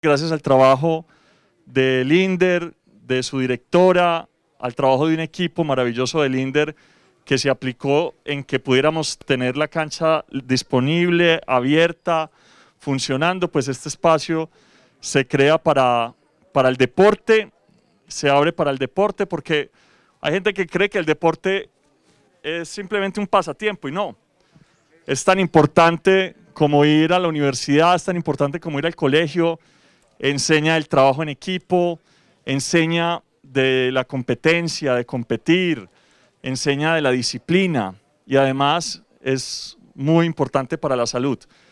Gracias al trabajo de Linder, de su directora, al trabajo de un equipo maravilloso de Linder que se aplicó en que pudiéramos tener la cancha disponible, abierta, funcionando, pues este espacio se crea para el deporte, se abre para el deporte, porque hay gente que cree que el deporte es simplemente un pasatiempo y no. Es tan importante como ir a la universidad, es tan importante como ir al colegio, enseña el trabajo en equipo, enseña de la competencia, de competir, enseña de la disciplina y además es muy importante para la salud.